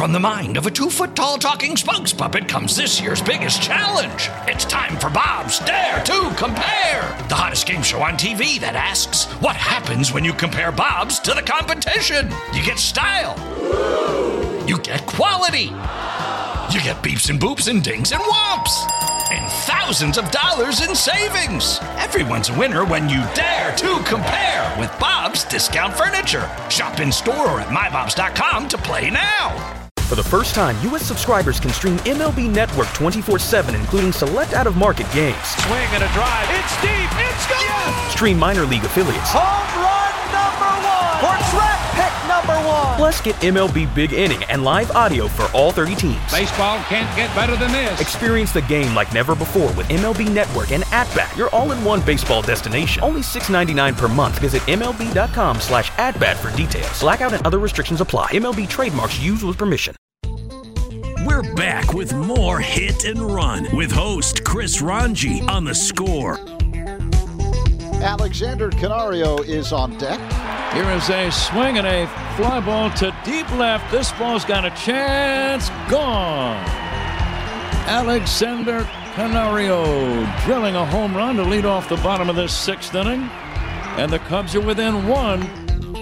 From the mind of a 2-foot-tall talking spokes puppet comes this year's biggest challenge. It's time for Bob's Dare to Compare, the hottest game show on TV that asks, what happens when you compare Bob's to the competition? You get style. You get quality. You get beeps and boops and dings and whomps. And thousands of dollars in savings. Everyone's a winner when you dare to compare with Bob's Discount Furniture. Shop in store or at mybobs.com to play now. For the first time, U.S. subscribers can stream MLB Network 24/7, including select out-of-market games. Swing and a drive. It's deep. It's gone. Yes! Stream minor league affiliates. Home run number 1. Or draft pick number 1. Plus, get MLB Big Inning and live audio for all 30 teams. Baseball can't get better than this. Experience the game like never before with MLB Network and At-Bat, your all-in-one baseball destination. Only $6.99 per month. Visit MLB.com/atbat for details. Blackout and other restrictions apply. MLB trademarks used with permission. We're back with more Hit and Run with host Chris Ranji on The Score. Alexander Canario is on deck. Here is a swing and a fly ball to deep left. This ball's got a chance. Gone. Alexander Canario drilling a home run to lead off the bottom of this 6th inning. And the Cubs are within 1.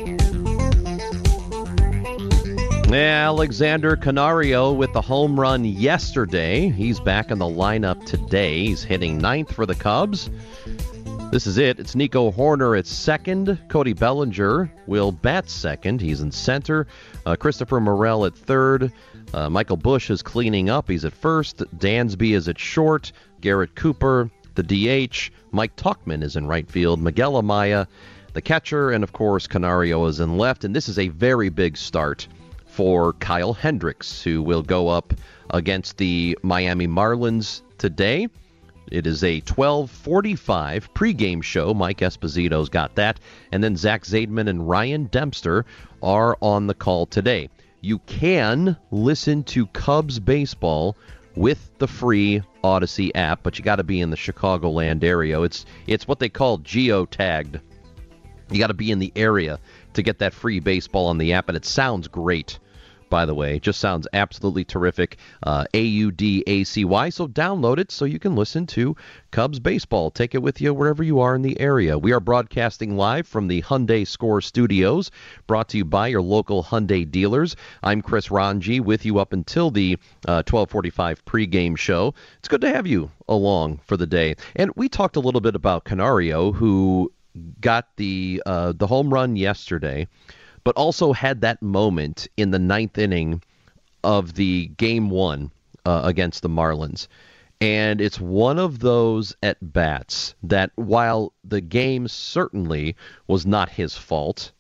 Alexander Canario with the home run yesterday. He's back in the lineup today. He's hitting 9th for the Cubs. This is it. It's Nico Horner at second. Cody Bellinger will bat second. He's in center. Christopher Morel at third. Michael Busch is cleaning up. He's at first. Dansby is at short. Garrett Cooper, the DH. Mike Tuchman is in right field. Miguel Amaya, the catcher. And, of course, Canario is in left. And this is a very big start for Kyle Hendricks, who will go up against the Miami Marlins today. It is a 12:45 pregame show. Mike Esposito's got that. And then Zach Zaidman and Ryan Dempster are on the call today. You can listen to Cubs baseball with the free Odyssey app, but you got to be in the Chicagoland area. It's what they call geotagged. You got to be in the area to get that free baseball on the app, and it sounds great, by the way. It just sounds absolutely terrific. AUDACY. So download it so you can listen to Cubs baseball. Take it with you wherever you are in the area. We are broadcasting live from the Hyundai Score Studios, brought to you by your local Hyundai dealers. I'm Chris Ranji with you up until the 12:45 pregame show. It's good to have you along for the day. And we talked a little bit about Canario, who got the home run yesterday, but also had that moment in the 9th inning of the game 1 against the Marlins. And it's one of those at-bats that, while the game certainly was not his fault,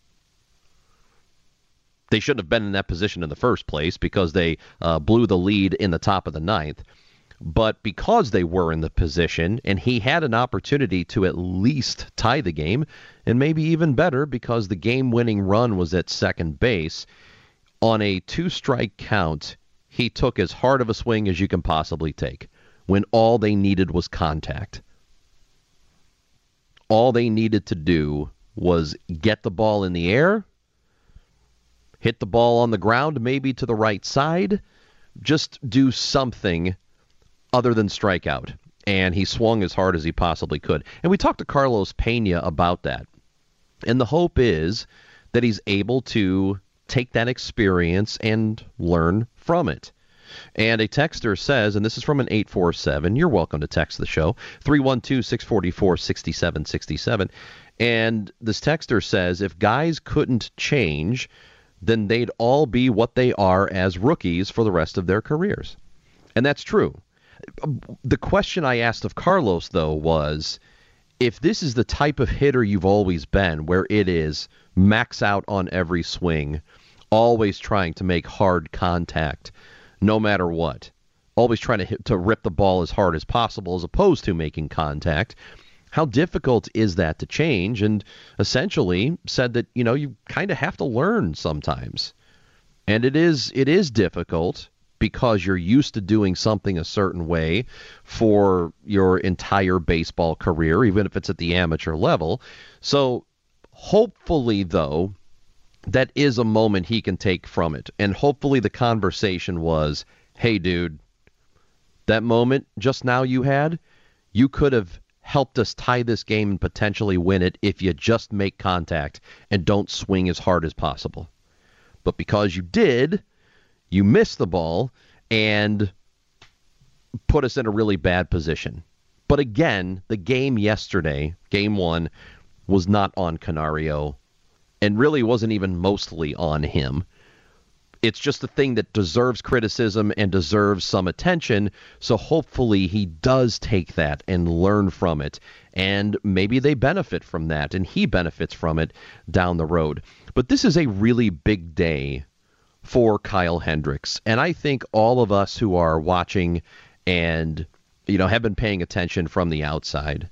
they shouldn't have been in that position in the first place because they blew the lead in the top of the 9th. But because they were in the position and he had an opportunity to at least tie the game, and maybe even better because the game-winning run was at second base, on a 2-strike count, he took as hard of a swing as you can possibly take when all they needed was contact. All they needed to do was get the ball in the air, hit the ball on the ground, maybe to the right side, just do something other than strike out. And he swung as hard as he possibly could. And we talked to Carlos Pena about that. And the hope is that he's able to take that experience and learn from it. And a texter says, and this is from an 847, you're welcome to text the show, 312-644-6767. And this texter says, if guys couldn't change, then they'd all be what they are as rookies for the rest of their careers. And that's true. The question I asked of Carlos, though, was, if this is the type of hitter you've always been, where it is max out on every swing, always trying to make hard contact, no matter what, always trying to rip the ball as hard as possible as opposed to making contact, how difficult is that to change? And essentially said that, you kind of have to learn sometimes. And it is difficult, because you're used to doing something a certain way for your entire baseball career, even if it's at the amateur level. So hopefully, though, that is a moment he can take from it. And hopefully the conversation was, hey, dude, that moment just now you had, you could have helped us tie this game and potentially win it if you just make contact and don't swing as hard as possible. But because you did, you missed the ball and put us in a really bad position. But again, the game yesterday, game one, was not on Canario and really wasn't even mostly on him. It's just a thing that deserves criticism and deserves some attention, so hopefully he does take that and learn from it, and maybe they benefit from that, and he benefits from it down the road. But this is a really big day for Kyle Hendricks, and I think all of us who are watching and have been paying attention from the outside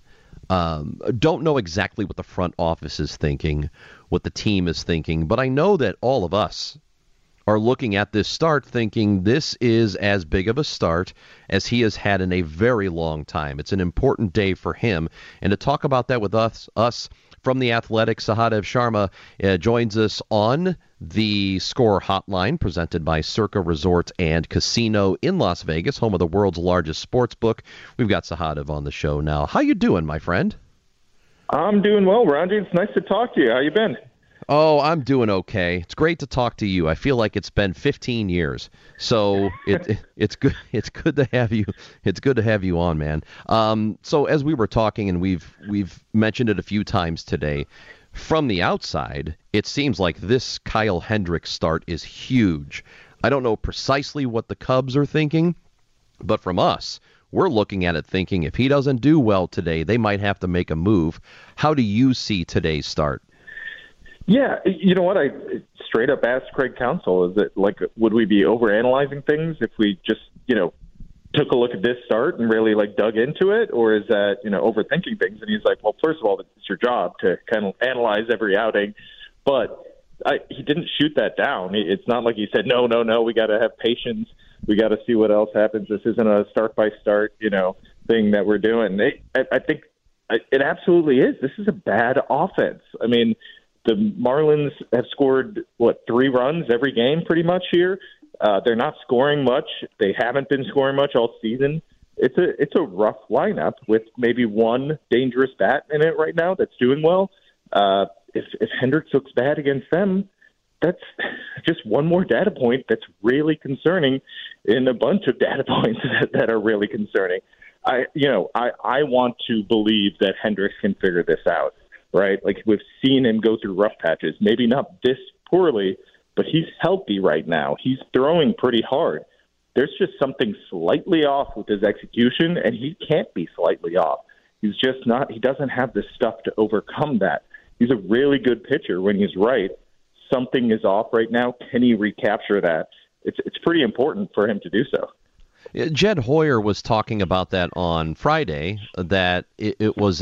don't know exactly what the front office is thinking, what the team is thinking, but I know that all of us are looking at this start thinking this is as big of a start as he has had in a very long time. It's an important day for him. And to talk about that with us from The Athletic, Sahadev Sharma joins us on the Score Hotline, presented by Circa Resort and Casino in Las Vegas, home of the world's largest sports book. We've got Sahadev on the show now. How you doing, my friend? I'm doing well, Randy. It's nice to talk to you. How you been? Oh, I'm doing okay. It's great to talk to you. I feel like it's been 15 years, so it's good. It's good to have you. It's good to have you on, man. So as we were talking, and we've mentioned it a few times today, from the outside, it seems like this Kyle Hendricks start is huge. I don't know precisely what the Cubs are thinking, but from us, we're looking at it thinking if he doesn't do well today, they might have to make a move. How do you see today's start? Yeah, you know what? I straight up asked Craig Counsell, is it would we be overanalyzing things if we just, took a look at this start and really dug into it, or is that, overthinking things? And he's like, well, first of all, it's your job to kind of analyze every outing, but he didn't shoot that down. It's not like he said, no, we got to have patience. We got to see what else happens. This isn't a start by start, thing that we're doing. I think it absolutely is. This is a bad offense. I mean, the Marlins have scored, 3 runs every game pretty much here. They're not scoring much. They haven't been scoring much all season. It's a rough lineup with maybe one dangerous bat in it right now that's doing well. If Hendricks looks bad against them, that's just one more data point that's really concerning in a bunch of data points that are really concerning. I want to believe that Hendricks can figure this out. Right? We've seen him go through rough patches, maybe not this poorly, but he's healthy right now. He's throwing pretty hard. There's just something slightly off with his execution, and he can't be slightly off. He's just not, he doesn't have the stuff to overcome that. He's a really good pitcher when he's right. Something is off right now. Can he recapture that? It's pretty important for him to do so. Jed Hoyer was talking about that on Friday, that it was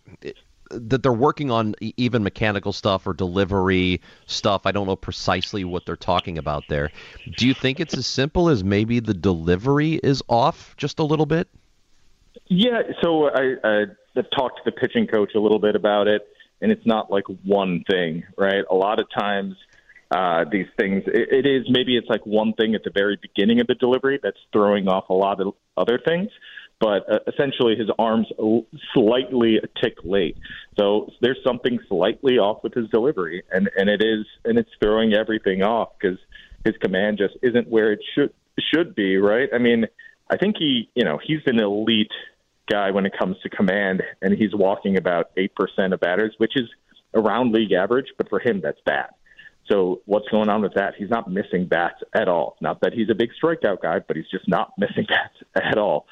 that they're working on even mechanical stuff or delivery stuff. I don't know precisely what they're talking about there. Do you think it's as simple as maybe the delivery is off just a little bit? Yeah, so I talked to the pitching coach a little bit about it, and it's not one thing, right? A lot of times these things, it is maybe it's one thing at the very beginning of the delivery that's throwing off a lot of other things. But essentially his arm's slightly a tick late. So there's something slightly off with his delivery, and it's throwing everything off because his command just isn't where it should be, right? I mean, I think he's an elite guy when it comes to command, and he's walking about 8% of batters, which is around league average, but for him that's bad. So what's going on with that? He's not missing bats at all. Not that he's a big strikeout guy, but he's just not missing bats at all.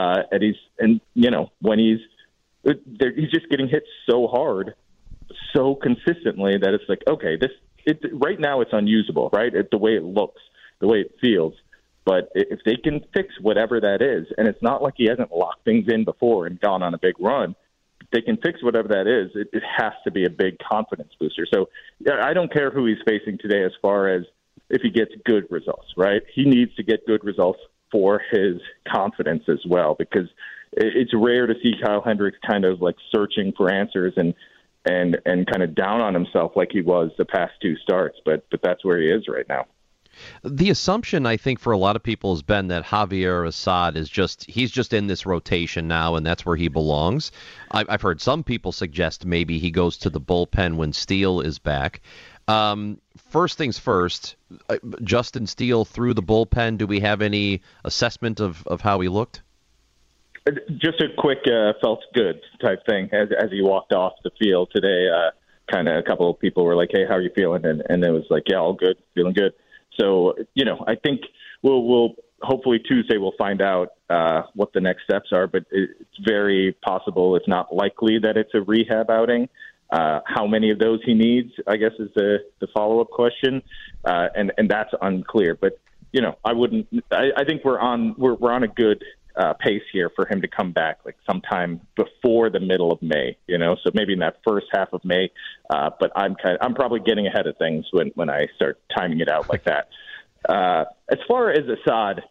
When he's just getting hit so hard, so consistently that it's okay, right now it's unusable, right? The way it looks, the way it feels. But if they can fix whatever that is, and it's not like he hasn't locked things in before and gone on a big run, they can fix whatever that is, it has to be a big confidence booster. So I don't care who he's facing today as far as if he gets good results, right? He needs to get good results for his confidence as well, because it's rare to see Kyle Hendricks kind of searching for answers and and kind of down on himself like he was the past 2 starts. But that's where he is right now. The assumption, I think, for a lot of people has been that Javier Assad he's just in this rotation now, and that's where he belongs. I've heard some people suggest maybe he goes to the bullpen when Steele is back. First things first, Justin Steele through the bullpen. Do we have any assessment of how he looked? Just a quick felt good type thing as he walked off the field today. Kind of a couple of people were like, "Hey, how are you feeling?" And it was like, "Yeah, all good, feeling good." So, I think we'll hopefully Tuesday we'll find out what the next steps are, but it's very possible, it's not likely, that it's a rehab outing. How many of those he needs, I guess, is the follow-up question, and that's unclear. But I think we're on a good pace here for him to come back like sometime before the middle of May. So maybe in that first half of May. But I'm probably getting ahead of things when I start timing it out like that. As far as Assad,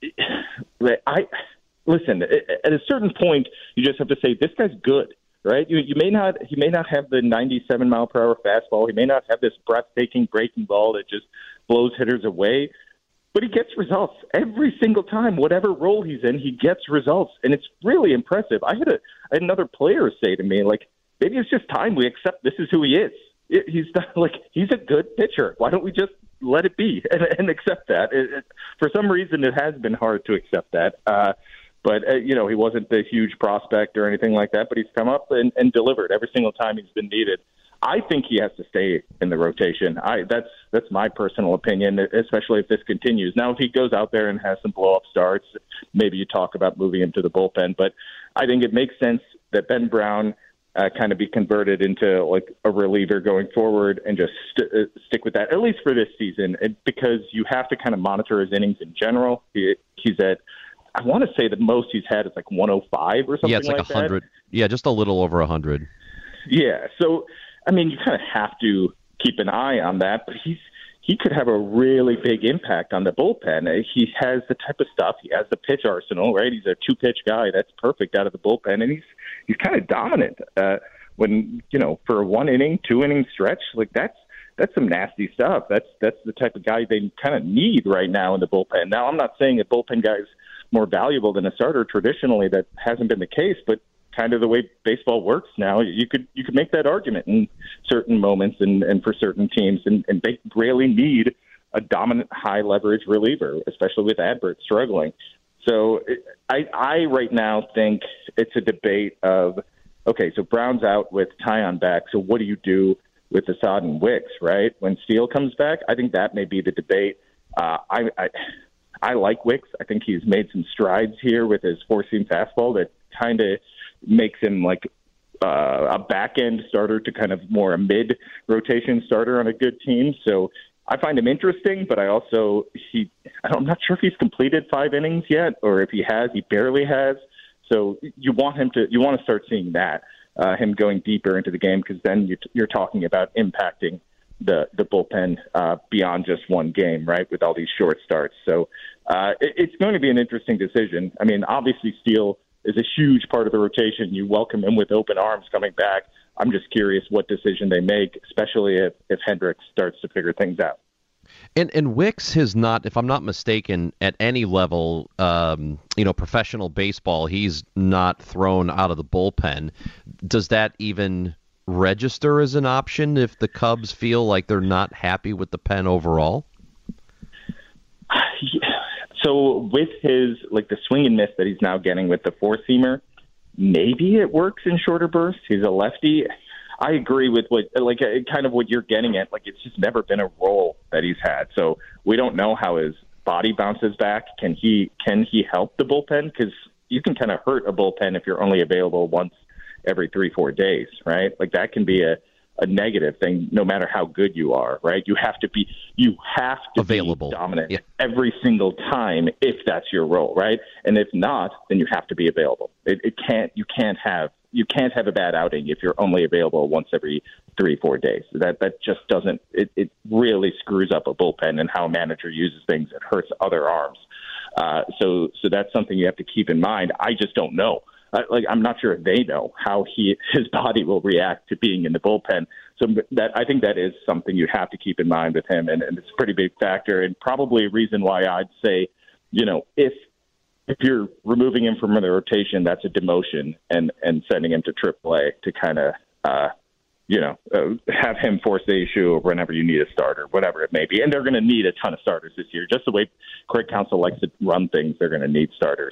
listen. At a certain point, you just have to say this guy's good. Right? He may not have the 97 mile per hour fastball. He may not have this breathtaking breaking ball that just blows hitters away, but he gets results every single time. Whatever role he's in, he gets results, and it's really impressive. I had another player say to me, like, maybe it's just time we accept this is who he is. He's a good pitcher. Why don't we just let it be and accept that? For some reason, it has been hard to accept that. But, he wasn't the huge prospect or anything like that, but he's come up and delivered every single time he's been needed. I think he has to stay in the rotation. That's my personal opinion, especially if this continues. Now, if he goes out there and has some blow-up starts, maybe you talk about moving him to the bullpen. But I think it makes sense that Ben Brown kind of be converted into like a reliever going forward and just stick with that, at least for this season, because you have to kind of monitor his innings in general. He's at, I want to say the most he's had is like 105 or something like that. Yeah, it's like 100. Yeah, just a little over 100. Yeah, so, I mean, you kind of have to keep an eye on that, but he could have a really big impact on the bullpen. He has the type of stuff. He has the pitch arsenal, right? He's a 2-pitch guy. That's perfect out of the bullpen, and he's kind of dominant. When, for a 1-inning, 2-inning stretch, like that's some nasty stuff. That's the type of guy they kind of need right now in the bullpen. Now, I'm not saying a bullpen guy's more valuable than a starter. Traditionally, that hasn't been the case, but kind of the way baseball works now, you could make that argument in certain moments and for certain teams, and they really need a dominant high leverage reliever, especially with Adbert struggling. So I right now think it's a debate of, okay, so Brown's out with Taillon back, so what do you do with Assad and Wicks, right? When Steele comes back, I think that may be the debate. I like Wicks. I think he's made some strides here with his four-seam fastball that kind of makes him like a back-end starter to kind of more a mid-rotation starter on a good team. So I find him interesting, but I'm not sure if he's completed 5 innings yet, or if he has, he barely has. So you want to start seeing that, him going deeper into the game, because then you're talking about impacting the bullpen beyond just one game, right, with all these short starts. So it's going to be an interesting decision. I mean, obviously Steele is a huge part of the rotation. You welcome him with open arms coming back. I'm just curious what decision they make, especially if Hendricks starts to figure things out. And Wicks has not, if I'm not mistaken, at any level, professional baseball, he's not thrown out of the bullpen. Does that even register as an option if the Cubs feel like they're not happy with the pen overall? So with his, like the swing and miss that he's now getting with the four-seamer, maybe it works in shorter bursts. He's a lefty. I agree with what you're getting at. Like, it's just never been a role that he's had. So we don't know how his body bounces back. Can he help the bullpen? Because you can kind of hurt a bullpen if you're only available once every 3-4 days, right? Like, that can be a negative thing no matter how good you are, right? You have to be available, be dominant every single time if that's your role, right? And if not, then you have to be available. You can't have a bad outing if you're only available once every 3-4 days. That just doesn't, it really screws up a bullpen and how a manager uses things. It hurts other arms. So that's something you have to keep in mind. I just don't know. I'm not sure if they know how his body will react to being in the bullpen. So I think that is something you have to keep in mind with him, and it's a pretty big factor, and probably a reason why I'd say, if you're removing him from the rotation, that's a demotion, and sending him to AAA to kind of have him force the issue or whenever you need a starter, whatever it may be. And they're going to need a ton of starters this year. Just the way Craig Counsell likes to run things, they're going to need starters.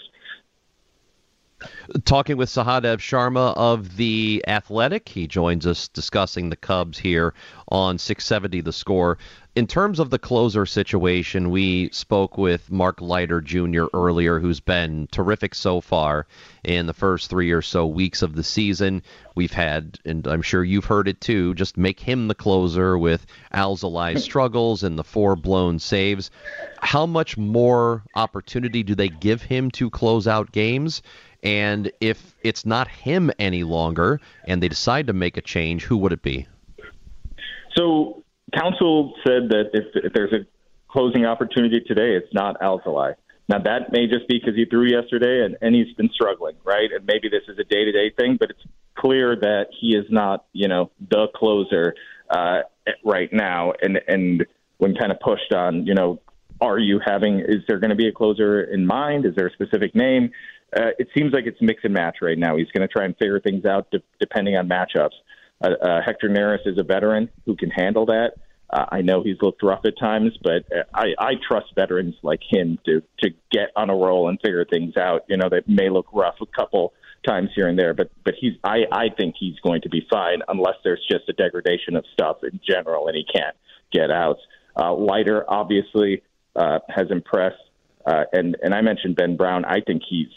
Talking with Sahadev Sharma of The Athletic. He joins us discussing the Cubs here on 670 The Score. In terms of the closer situation, we spoke with Mark Leiter Jr. earlier, who's been terrific so far in the first 3 or so weeks of the season. We've had, and I'm sure you've heard it too, just make him the closer with Alzolai's struggles and the 4 blown saves. How much more opportunity do they give him to close out games? And if it's not him any longer and they decide to make a change, who would it be? So Counsell said that if there's a closing opportunity today, it's not Alzolai. Now, that may just be because he threw yesterday and he's been struggling, right? And maybe this is a day-to-day thing, but it's clear that he is not, the closer right now. And when kind of pushed on, is there going to be a closer in mind? Is there a specific name? It seems like it's mix and match right now. He's going to try and figure things out depending on matchups. Hector Neris is a veteran who can handle that. I know he's looked rough at times, but I trust veterans like him to get on a roll and figure things out. That may look rough a couple times here and there, but I think he's going to be fine unless there's just a degradation of stuff in general and he can't get outs. Leiter obviously has impressed, and I mentioned Ben Brown. I think he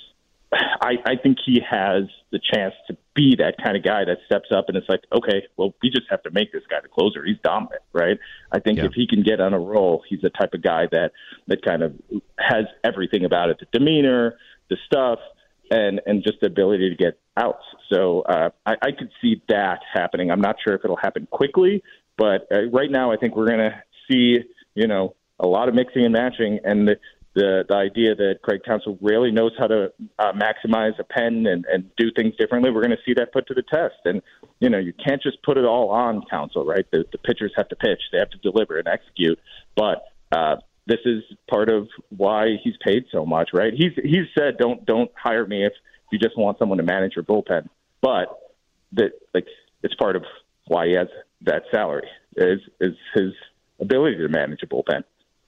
has the chance to be that kind of guy that steps up and it's like, okay, well, we just have to make this guy the closer. He's dominant, right? I think if he can get on a roll, he's the type of guy that kind of has everything about it, the demeanor, the stuff, and just the ability to get outs. So I could see that happening. I'm not sure if it'll happen quickly, but right now I think we're going to see, a lot of mixing and matching, and the idea that Craig Counsell really knows how to maximize a pen and do things differently, we're going to see that put to the test. And, you can't just put it all on Counsell, right? The pitchers have to pitch. They have to deliver and execute. But this is part of why he's paid so much, right? He's said, don't hire me if you just want someone to manage your bullpen. But it's part of why he has that salary is his ability to manage a bullpen.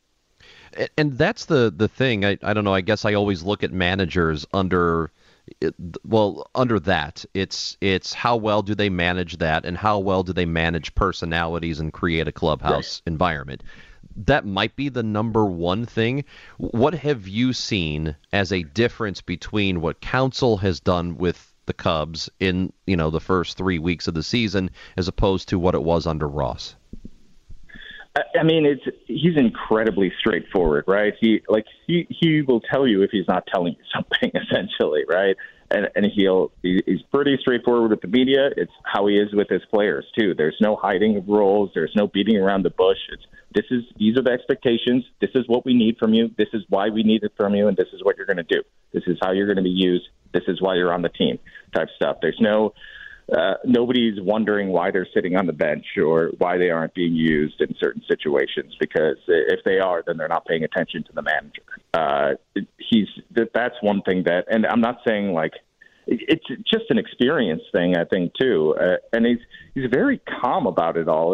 And that's the thing. I don't know. I guess I always look at managers under that. It's how well do they manage that, and how well do they manage personalities and create a clubhouse environment. That might be the number one thing. What have you seen as a difference between what Counsell has done with the Cubs in the first 3 weeks of the season as opposed to what it was under Ross? I mean, he's incredibly straightforward, right? He will tell you if he's not telling you something, essentially, right? And he's pretty straightforward with the media. It's how he is with his players too. There's no hiding of roles. There's no beating around the bush. These are the expectations. This is what we need from you. This is why we need it from you, and this is what you're going to do. This is how you're going to be used. This is why you're on the team, type stuff. There's no. Nobody's wondering why they're sitting on the bench or why they aren't being used in certain situations, because if they are, then they're not paying attention to the manager. That's one thing and I'm not saying it's just an experience thing, I think too. And he's very calm about it all.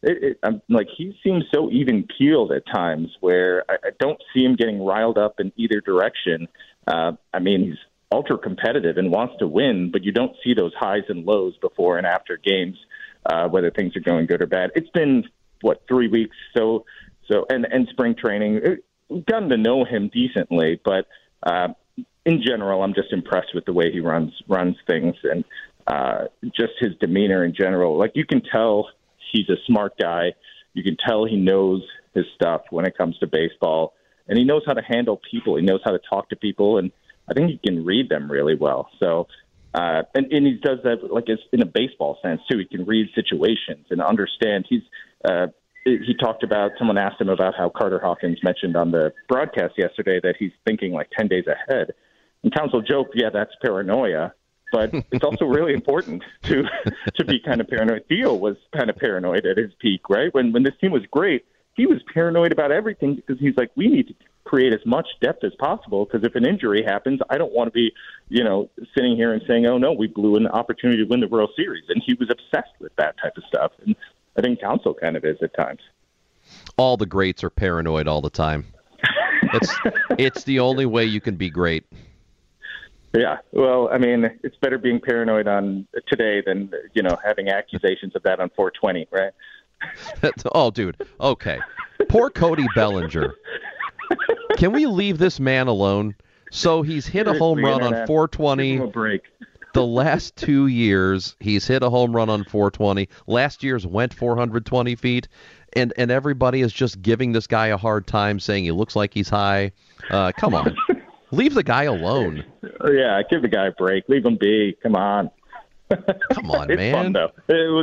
He seems so even keeled at times where I don't see him getting riled up in either direction. He's ultra competitive and wants to win, but you don't see those highs and lows before and after games, whether things are going good or bad. It's been 3 weeks, so and spring training. We've gotten to know him decently, but in general, I'm just impressed with the way he runs things and just his demeanor in general. You can tell he's a smart guy. You can tell he knows his stuff when it comes to baseball, and he knows how to handle people. He knows how to talk to people, and I think he can read them really well. So, and he does that in a baseball sense too. He can read situations and understand. He talked about, someone asked him about how Carter Hawkins mentioned on the broadcast yesterday that he's thinking 10 days ahead. And Counsell joked, yeah, that's paranoia. but it's also really important to be kind of paranoid. Theo was kind of paranoid at his peak, right? When this team was great, he was paranoid about everything because he's like, we need to create as much depth as possible because if an injury happens, I don't want to be, sitting here and saying, oh, no, we blew an opportunity to win the World Series. And he was obsessed with that type of stuff. And I think Counsell kind of is at times. All the greats are paranoid all the time. It's the only way you can be great. Yeah, well, I mean, it's better being paranoid on today than, having accusations of that on 420, right? Oh, dude. Okay. Poor Cody Bellinger. Can we leave this man alone? So he's hit a home run on 420. Give him a break. The last 2 years, he's hit a home run on 420. Last year's went 420 feet. And everybody is just giving this guy a hard time, saying he looks like he's high. Come on. Leave the guy alone. Yeah, give the guy a break. Leave him be. Come on. Come on, it's man. Fun, though.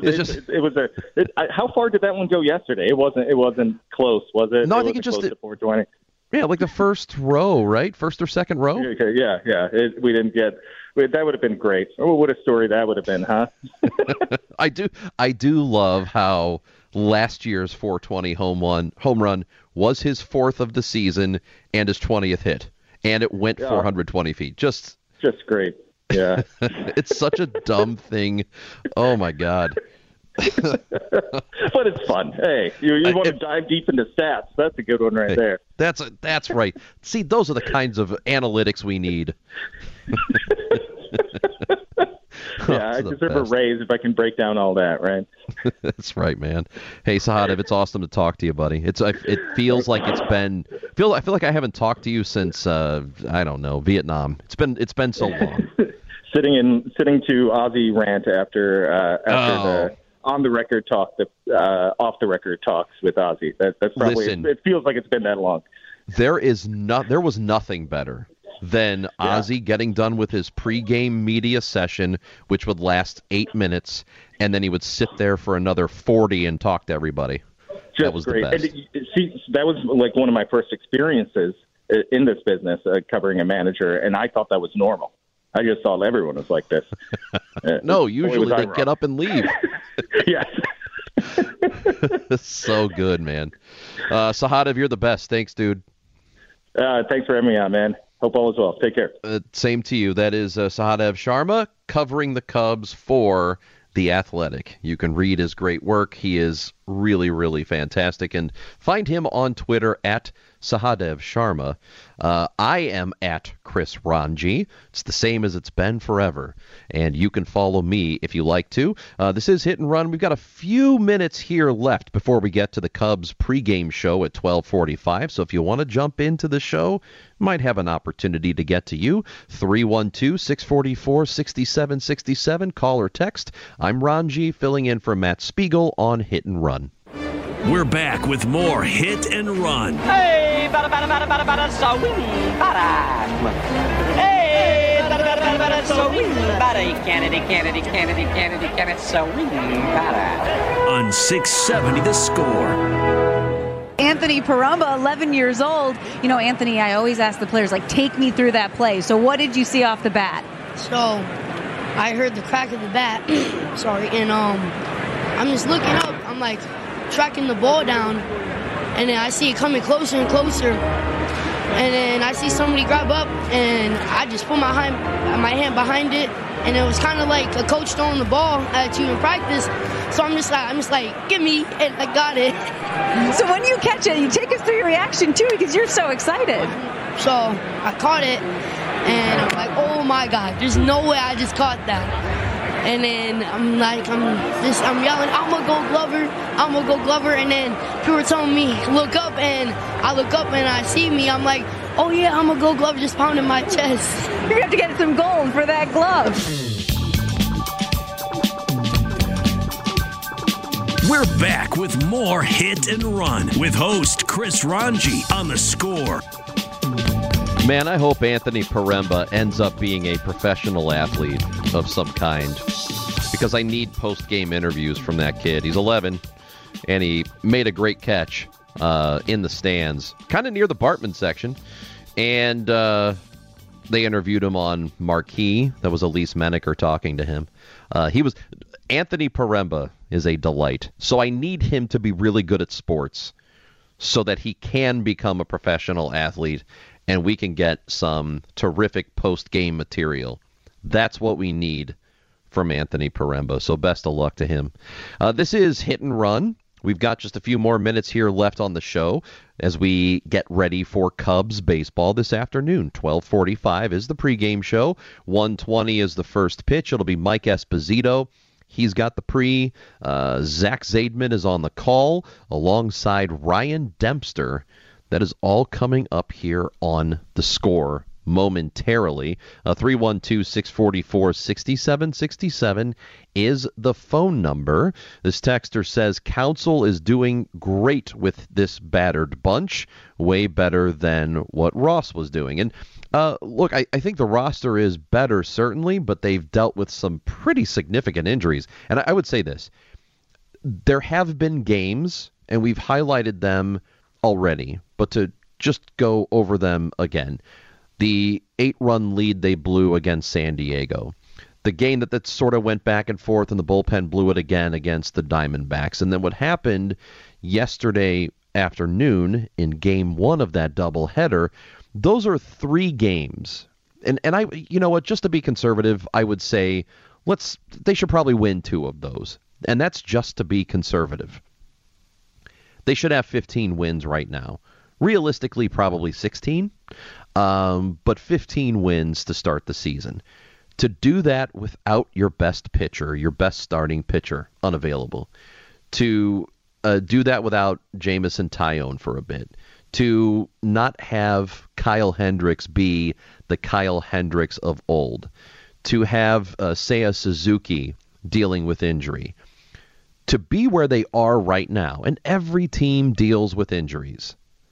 How far did that one go yesterday? It wasn't close, was it? No, I think it just close to 420. Yeah, like the first row, right? First or second row? Okay, yeah. We didn't get that would have been great. Oh, what a story that would have been, huh? I do love how last year's 420 home run was his 4th of the season and his 20th hit, and it went 420 feet. Just great. Yeah. It's such a dumb thing. Oh my God. But it's fun. Hey, you want to dive deep into stats? That's a good one right there. That's right. See, those are the kinds of analytics we need. Yeah, I deserve a raise if I can break down all that, right? That's right, man. Hey, Sahadev, it's awesome to talk to you, buddy. It feels like I feel like I haven't talked to you since I don't know, Vietnam. It's been so long. Sitting to Ozzy rant after the on the record talk, the off the record talks with Ozzy. That's probably. Listen, it feels like it's been that long. There was nothing better than Ozzy getting done with his pregame media session, which would last 8 minutes, and then he would sit there for another 40 and talk to everybody. That was great. The best. And that was like one of my first experiences in this business, covering a manager, and I thought that was normal. I just thought everyone was like this. No, usually they get up and leave. Yes. So good, man. Sahadev, you're the best. Thanks, dude. Thanks for having me on, man. Hope all is well. Take care. Same to you. That is Sahadev Sharma covering the Cubs for The Athletic. You can read his great work. He is really, really fantastic. And find him on Twitter at Sahadev Sharma. I am at Chris Ranji. It's the same as it's been forever. And you can follow me if you like to. This is Hit and Run. We've got a few minutes here left before we get to the Cubs pregame show at 12:45. So if you want to jump into the show, might have an opportunity to get to you. 312-644-6767. Call or text. I'm Ranji, filling in for Matt Spiegel on Hit and Run. We're back with more Hit and Run. Hey, bada bada bada bada bada, so we bada. Hey, bada bada bada bada, so we bada. Kennedy, so we bada. On 670 The Score. Anthony Parumba, 11 years old. You know, Anthony, I always ask the players, take me through that play. So what did you see off the bat? So I heard the crack of the bat. And I'm just looking up. I'm tracking the ball down, and then I see it coming closer and closer, and then I see somebody grab up, and I just put my hand behind it, and it was kind of like a coach throwing the ball at you in practice. So I'm just like, give me, and I got it. So when you catch it, you take us through your reaction too, because you're so excited. So I caught it, and I'm like, oh my God, there's no way I just caught that. And then I'm yelling, I'm a Gold Glover, and then people were telling me, look up, and I look up and I see me, I'm like, oh yeah, I'm a Gold Glover, just pounding my chest. You're gonna have to get some gold for that glove. We're back with more Hit and Run with host Chris Ranji on The Score. Man, I hope Anthony Parumba ends up being a professional athlete of some kind, because I need post-game interviews from that kid. He's 11, and he made a great catch in the stands, kind of near the Bartman section, and They interviewed him on Marquee. That was Elise Menaker talking to him. Anthony Poremba is a delight. So I need him to be really good at sports so that he can become a professional athlete and we can get some terrific post-game material. That's what we need from Anthony Poremba. So best of luck to him. This is Hit and Run. We've got just a few more minutes here left on the show as we get ready for Cubs baseball this afternoon. 12:45 is the pregame show. 1:20 is the first pitch. It'll be Mike Esposito. He's got the pre. Zach Zaidman is on the call alongside Ryan Dempster. That is all coming up here on The Score momentarily. 312-644-6767 is the phone number. This texter says, Counsell is doing great with this battered bunch, way better than what Ross was doing. And look, I think the roster is better, certainly, but they've dealt with some pretty significant injuries. And I would say this. There have been games, and we've highlighted them already, but to just go over them again. The 8-run lead they blew against San Diego. The game that sort of went back and forth and the bullpen blew it again against the Diamondbacks. And then what happened yesterday afternoon in game 1 of that doubleheader, those are 3 games. And I, you know what, just to be conservative, I would say they should probably win 2 of those. And that's just to be conservative. They should have 15 wins right now. Realistically, probably 16. But 15 wins to start the season. To do that without your best pitcher, your best starting pitcher, unavailable. To do that without Jameson Taillon for a bit. To not have Kyle Hendricks be the Kyle Hendricks of old. To have Seiya Suzuki dealing with injury. To be where they are right now, and every team deals with injuries.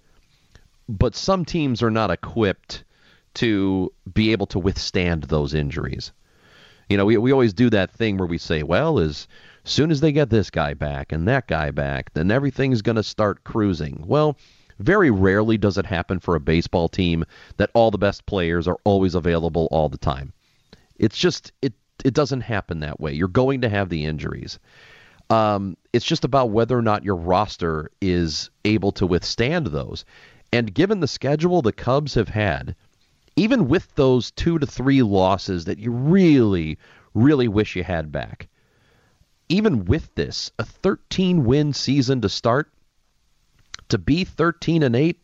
But some teams are not equipped to be able to withstand those injuries. You know, we always do that thing where we say, well, as soon as they get this guy back and that guy back, then everything's going to start cruising. Well, very rarely does it happen for a baseball team that all the best players are always available all the time. It's just, it doesn't happen that way. You're going to have the injuries. It's just about whether or not your roster is able to withstand those. And given the schedule the Cubs have had, even with those 2 to 3 losses that you really, really wish you had back, even with this, a 13-win season to start, to be 13-8,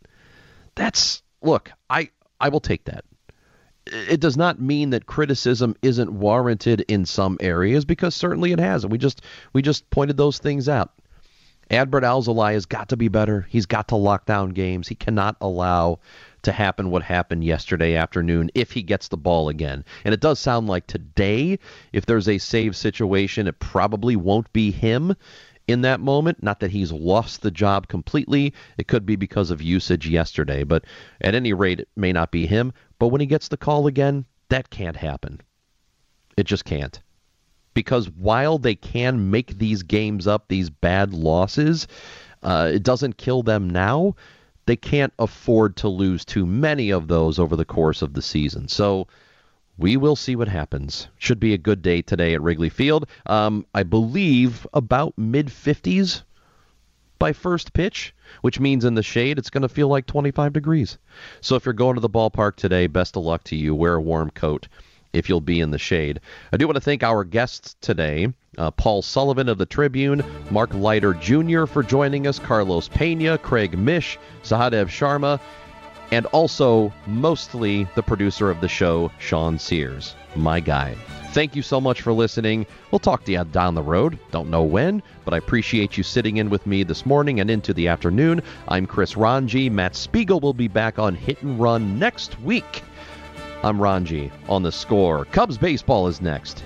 look, I will take that. It does not mean that criticism isn't warranted in some areas, because certainly it has, and we just pointed those things out. Adbert Alzolay has got to be better. He's got to lock down games. He cannot allow to happen what happened yesterday afternoon if he gets the ball again. And it does sound like today, if there's a save situation, it probably won't be him in that moment. Not that he's lost the job completely. It could be because of usage yesterday. But at any rate, it may not be him. But when he gets the call again, that can't happen. It just can't. Because while they can make these games up, these bad losses, it doesn't kill them now. They can't afford to lose too many of those over the course of the season. So we will see what happens. Should be a good day today at Wrigley Field. I believe about mid-50s by first pitch, which means in the shade it's going to feel like 25 degrees. So if you're going to the ballpark today, best of luck to you. Wear a warm coat if you'll be in the shade. I do want to thank our guests today, Paul Sullivan of the Tribune, Mark Leiter Jr. for joining us, Carlos Pena, Craig Mish, Sahadev Sharma, and also mostly the producer of the show, Sean Sears, my guy. Thank you so much for listening. We'll talk to you down the road. Don't know when, but I appreciate you sitting in with me this morning and into the afternoon. I'm Chris Ranji. Matt Spiegel will be back on Hit and Run next week. I'm Ranji on The Score. Cubs baseball is next.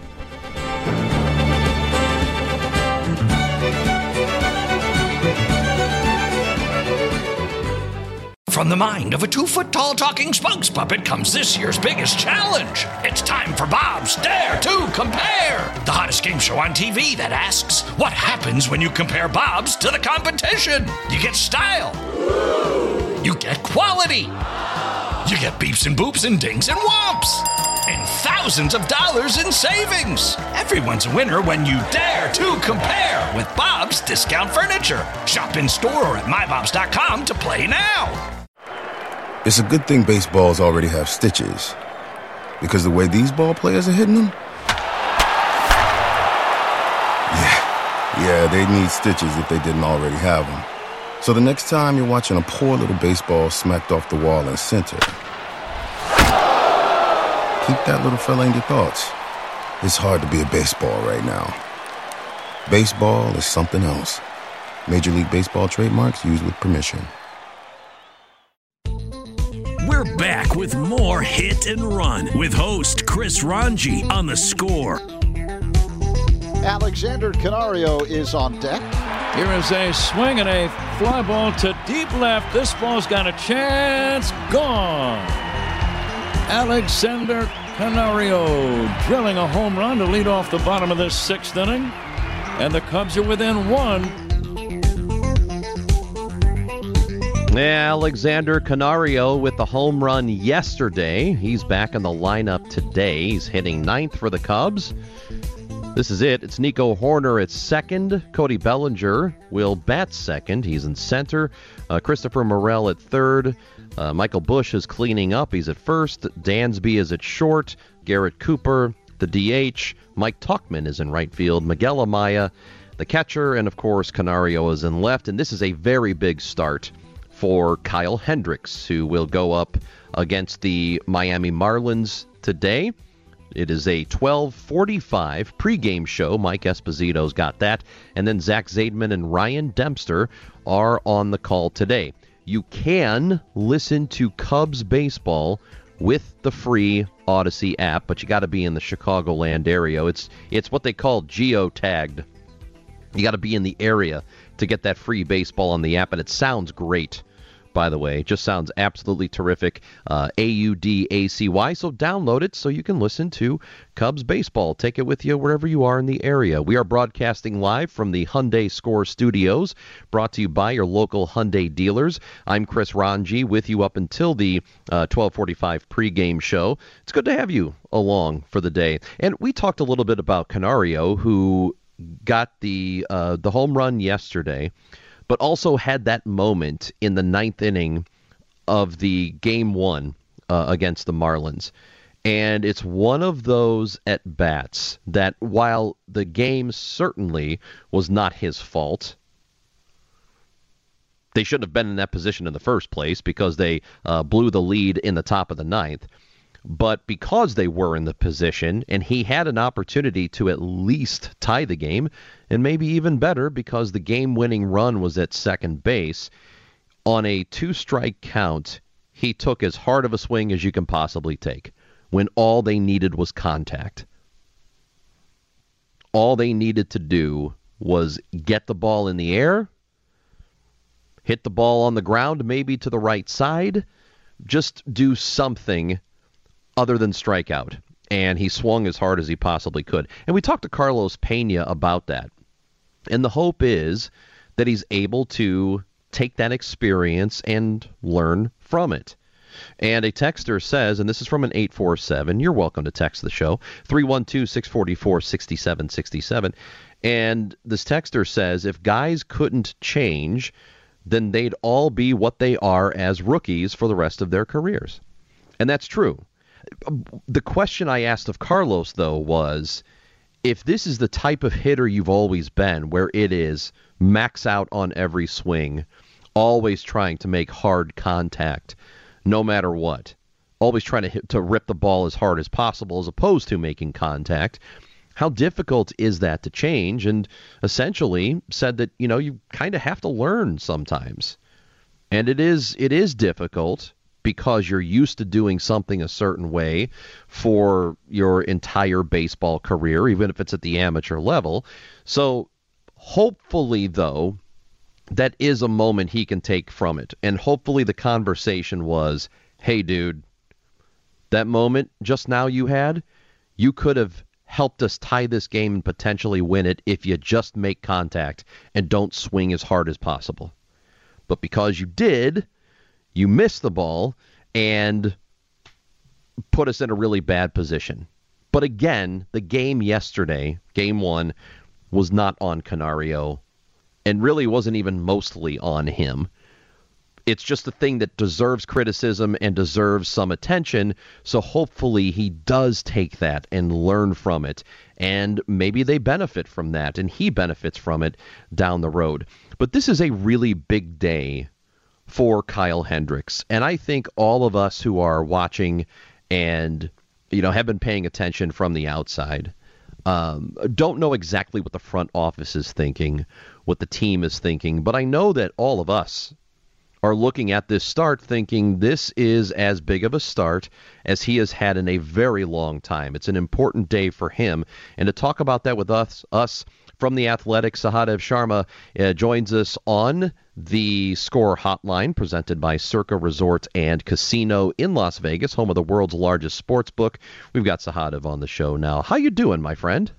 From the mind of a 2-foot-tall talking spokes puppet comes this year's biggest challenge. It's time for Bob's Dare to Compare, the hottest game show on TV that asks, what happens when you compare Bob's to the competition? You get style. You get quality. You get beeps and boops and dings and whomps. And thousands of dollars in savings. Everyone's a winner when you dare to compare with Bob's Discount Furniture. Shop in store or at mybobs.com to play now. It's a good thing baseballs already have stitches. Because the way these ball players are hitting them? Yeah, they need stitches if they didn't already have them. So the next time you're watching a poor little baseball smacked off the wall in center, keep that little fella in your thoughts. It's hard to be a baseball right now. Baseball is something else. Major League Baseball trademarks used with permission. We're back with more Hit and Run with host Chris Ranji on The Score. Alexander Canario is on deck. Here is a swing and a fly ball to deep left. This ball's got a chance. Gone. Alexander Canario drilling a home run to lead off the bottom of this sixth inning. And the Cubs are within one. Alexander Canario with the home run yesterday. He's back in the lineup today. He's hitting ninth for the Cubs. This is it. It's Nico Hoerner at second. Cody Bellinger will bat second. He's in center. Christopher Morel at third. Michael Busch is cleaning up. He's at first. Dansby is at short. Garrett Cooper, the DH. Mike Tuchman is in right field. Miguel Amaya, the catcher. And, of course, Canario is in left. And this is a very big start for Kyle Hendricks, who will go up against the Miami Marlins today. It is a 12:45 pregame show. Mike Esposito's got that. And then Zach Zaidman and Ryan Dempster are on the call today. You can listen to Cubs baseball with the free Odyssey app, but you got to be in the Chicagoland area. It's what they call geotagged. You got to be in the area to get that free baseball on the app, and it sounds great. By the way, it just sounds absolutely terrific. AUDACY. So download it so you can listen to Cubs baseball. Take it with you wherever you are in the area. We are broadcasting live from the Hyundai Score Studios, brought to you by your local Hyundai dealers. I'm Chris Ranji with you up until the 12:45 pregame show. It's good to have you along for the day. And we talked a little bit about Canario, who got the home run yesterday, but also had that moment in the ninth inning of the game one against the Marlins. And it's one of those at-bats that, while the game certainly was not his fault, they shouldn't have been in that position in the first place because they blew the lead in the top of the ninth. But because they were in the position and he had an opportunity to at least tie the game, and maybe even better because the game-winning run was at second base, on a two-strike count, he took as hard of a swing as you can possibly take when all they needed was contact. All they needed to do was get the ball in the air, hit the ball on the ground, maybe to the right side, just do something other than strike out. And he swung as hard as he possibly could. And we talked to Carlos Pena about that. And the hope is that he's able to take that experience and learn from it. And a texter says, and this is from an 847, you're welcome to text the show, 312-644-6767. And this texter says, if guys couldn't change, then they'd all be what they are as rookies for the rest of their careers. And that's true. The question I asked of Carlos, though, was if this is the type of hitter you've always been, where it is max out on every swing, always trying to make hard contact, no matter what, always trying to rip the ball as hard as possible as opposed to making contact, how difficult is that to change? And essentially said that, you kind of have to learn sometimes. And it is difficult, because you're used to doing something a certain way for your entire baseball career, even if it's at the amateur level. So hopefully, though, that is a moment he can take from it. And hopefully the conversation was, hey, dude, that moment just now you could have helped us tie this game and potentially win it if you just make contact and don't swing as hard as possible. But because you did, you missed the ball, and put us in a really bad position. But again, the game yesterday, game one, was not on Canario and really wasn't even mostly on him. It's just a thing that deserves criticism and deserves some attention, so hopefully he does take that and learn from it, and maybe they benefit from that, and he benefits from it down the road. But this is a really big day for Kyle Hendricks, and I think all of us who are watching and have been paying attention from the outside don't know exactly what the front office is thinking, what the team is thinking, but I know that all of us are looking at this start thinking this is as big of a start as he has had in a very long time. It's an important day for him. And to talk about that with us from The Athletic, Sahadev Sharma joins us on the Score Hotline, presented by Circa Resort and Casino in Las Vegas, home of the world's largest sports book. We've got Sahadev on the show now. How you doing, my friend?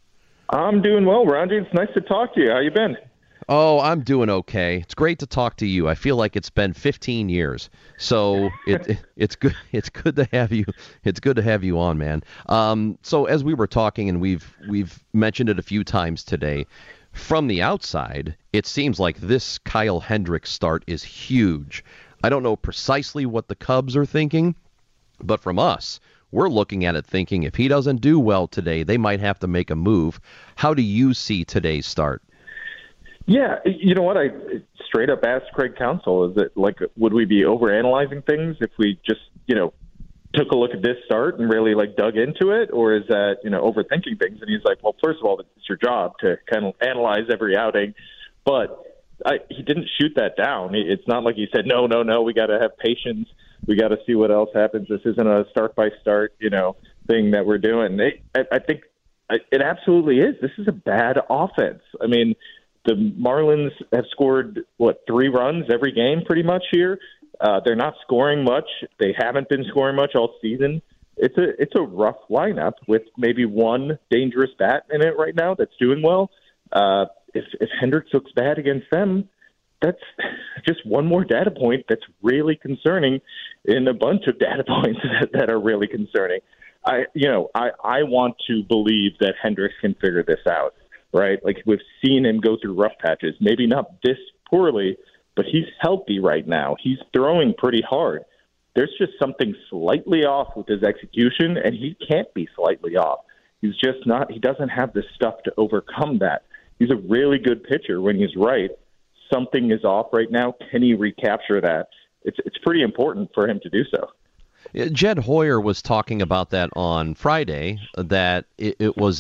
I'm doing well, Randy. It's nice to talk to you. How you been? Oh, I'm doing okay. It's great to talk to you. I feel like it's been 15 years, so it's good. It's good to have you. It's good to have you on, man. So as we were talking, and we've mentioned it a few times today, from the outside, it seems like this Kyle Hendricks start is huge. I don't know precisely what the Cubs are thinking, but from us, we're looking at it thinking if he doesn't do well today, they might have to make a move. How do you see today's start? Yeah, you know what? I straight up asked Craig Counsell, is it like, would we be overanalyzing things if we just, took a look at this start and really dug into it, or is that, overthinking things? And he's like, well, first of all, it's your job to kind of analyze every outing, but he didn't shoot that down. It's not like he said, no, we got to have patience. We got to see what else happens. This isn't a start by start, thing that we're doing. I think it absolutely is. This is a bad offense. I mean, the Marlins have scored, 3 runs every game pretty much here. They're not scoring much. They haven't been scoring much all season. It's a rough lineup with maybe one dangerous bat in it right now that's doing well. If Hendricks looks bad against them, that's just one more data point that's really concerning in a bunch of data points that are really concerning. I want to believe that Hendricks can figure this out. Right? Like, we've seen him go through rough patches, maybe not this poorly, but he's healthy right now. He's throwing pretty hard. There's just something slightly off with his execution, and he can't be slightly off. He's just not, he doesn't have the stuff to overcome that. He's a really good pitcher when he's right. Something is off right now. Can he recapture that? It's pretty important for him to do so. Jed Hoyer was talking about that on Friday, that it was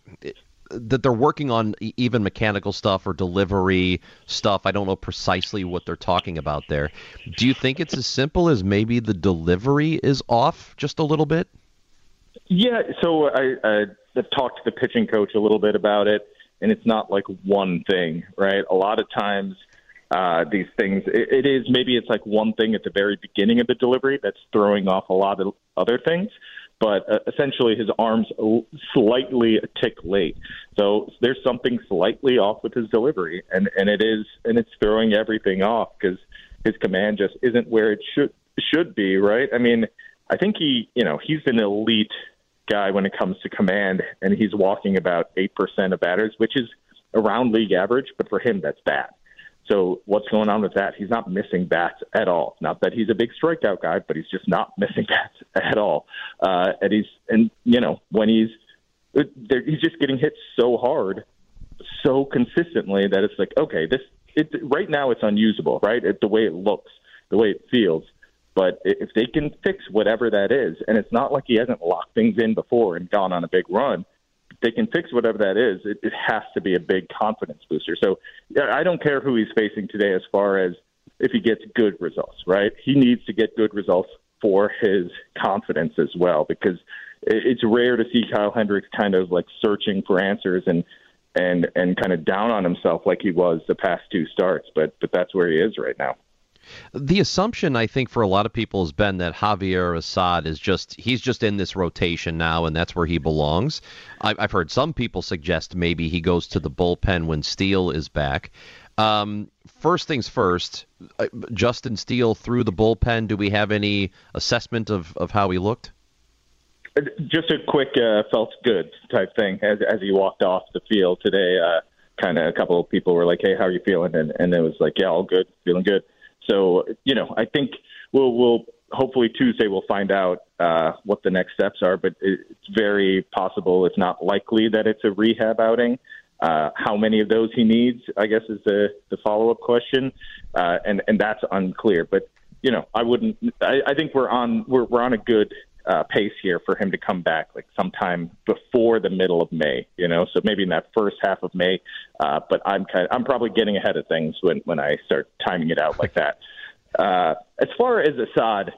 that they're working on even mechanical stuff or delivery stuff. I don't know precisely what they're talking about there. Do you think it's as simple as maybe the delivery is off just a little bit? Yeah, so I talked to the pitching coach a little bit about it, and it's not like one thing, right? A lot of times these things, it's like one thing at the very beginning of the delivery that's throwing off a lot of other things. But essentially his arm's slightly a tick late. So there's something slightly off with his delivery, and it's throwing everything off because his command just isn't where it should be, right? I mean, I think he's an elite guy when it comes to command, and he's walking about 8% of batters, which is around league average, but for him that's bad. So what's going on with that? He's not missing bats at all. Not that he's a big strikeout guy, but he's just not missing bats at all. When he's just getting hit so hard, so consistently that it's like, okay, right now it's unusable, right? The way it looks, the way it feels. But if they can fix whatever that is, and it's not like he hasn't locked things in before and gone on a big run, they can fix whatever that is, it has to be a big confidence booster. So I don't care who he's facing today as far as if he gets good results, right? He needs to get good results for his confidence as well, because it's rare to see Kyle Hendricks kind of like searching for answers and kind of down on himself like he was the past 2 starts. But that's where he is right now. The assumption, I think, for a lot of people has been that Javier Assad he's just in this rotation now, and that's where he belongs. I've heard some people suggest maybe he goes to the bullpen when Steele is back. First things first, Justin Steele through the bullpen, do we have any assessment of how he looked? Just a quick felt good type thing as he walked off the field today. Kind of a couple of people were like, "Hey, how are you feeling?" And it was like, "Yeah, all good, feeling good." So I think we'll hopefully Tuesday we'll find out what the next steps are. But it's very possible, if not likely, that it's a rehab outing. How many of those he needs, I guess, is the follow-up question, and that's unclear. But I wouldn't. I think we're on a good pace here for him to come back like sometime before the middle of May, so maybe in that first half of May. But I'm probably getting ahead of things when I start timing it out like that. As far as Assad,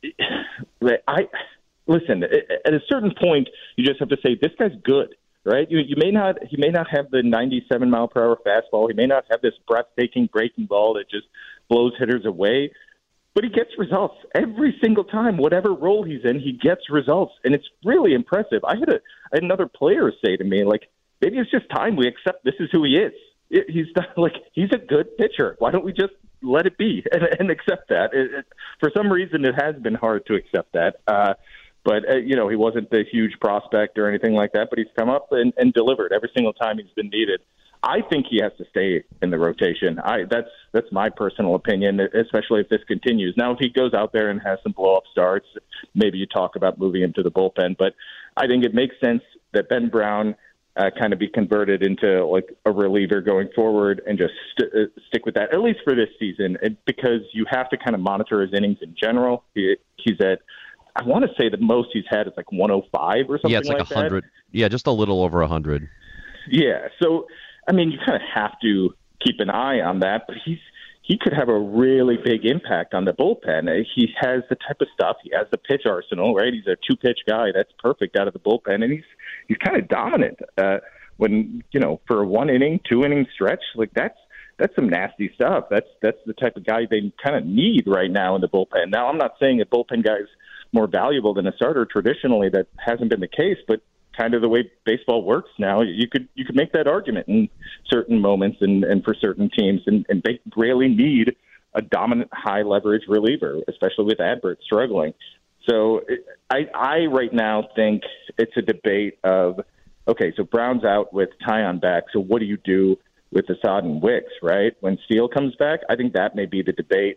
listen, at a certain point, you just have to say this guy's good, right? He may not have the 97 mile per hour fastball. He may not have this breathtaking breaking ball that just blows hitters away. But he gets results every single time. Whatever role he's in, he gets results. And it's really impressive. I had another player say to me, like, maybe it's just time we accept this is who he is. He's a good pitcher. Why don't we just let it be and accept that? For some reason, it has been hard to accept that. But he wasn't the huge prospect or anything like that. But he's come up and delivered every single time he's been needed. I think he has to stay in the rotation. That's my personal opinion, especially if this continues. Now, if he goes out there and has some blow-up starts, maybe you talk about moving him to the bullpen. But I think it makes sense that Ben Brown kind of be converted into like a reliever going forward and just stick with that, at least for this season, because you have to kind of monitor his innings in general. He's at, I want to say the most he's had is like 105 or something like that. Yeah, it's like 100. Yeah, just a little over 100. Yeah, so I mean, you kind of have to keep an eye on that, but he could have a really big impact on the bullpen. He has the type of stuff. He has the pitch arsenal, right? He's a two-pitch guy. That's perfect out of the bullpen, and he's kind of dominant. When for a 1 inning, 2 inning stretch, like that's some nasty stuff. That's the type of guy they kind of need right now in the bullpen. Now, I'm not saying a bullpen guy's more valuable than a starter. Traditionally, that hasn't been the case, but kind of the way baseball works now, you could make that argument in certain moments and for certain teams, and they really need a dominant high leverage reliever, especially with Adbert struggling. So I right now think it's a debate of, okay, so Brown's out with Taillon back, so what do you do with Assad and Wicks, right? When Steele comes back, I think that may be the debate.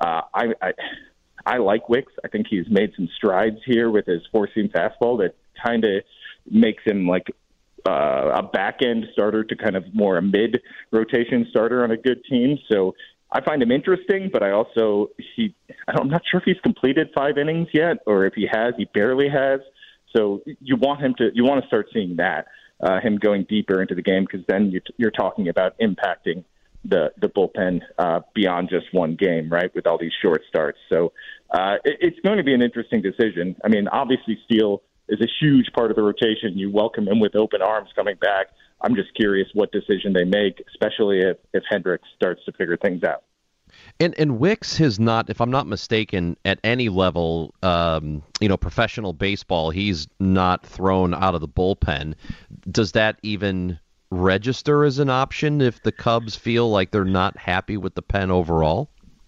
I like Wicks. I think he's made some strides here with his four-seam fastball that kind of makes him like a back-end starter to kind of more a mid-rotation starter on a good team. So I find him interesting, but I'm not sure if he's completed 5 innings yet, or if he has, he barely has. So you want to start seeing that, him going deeper into the game, because then you're talking about impacting the bullpen beyond just one game, right, with all these short starts. So it's going to be an interesting decision. I mean, obviously Steele is a huge part of the rotation. You welcome him with open arms coming back. I'm just curious what decision they make, especially if Hendricks starts to figure things out. And Wicks has not, if I'm not mistaken, at any level, professional baseball, he's not thrown out of the bullpen. Does that even register as an option if the Cubs feel like they're not happy with the pen overall?